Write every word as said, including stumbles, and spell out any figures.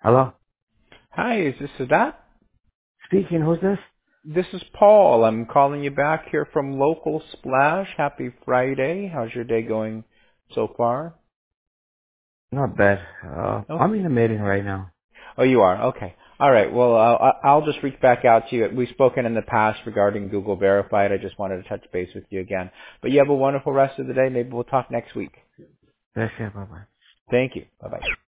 Hello? Hi, is this Sadat? Speaking, who's this? This is Paul. I'm calling you back here from Local Splash. Happy Friday. How's your day going so far? Not bad. Uh, I'm Okay. in a meeting right now. Oh, you are? Okay. All right. Well, I'll, I'll just reach back out to you. We've spoken in the past regarding Google Verified. I just wanted to touch base with you again. But you have a wonderful rest of the day. Maybe we'll talk next week. That's it, bye bye. Thank you. Bye-bye.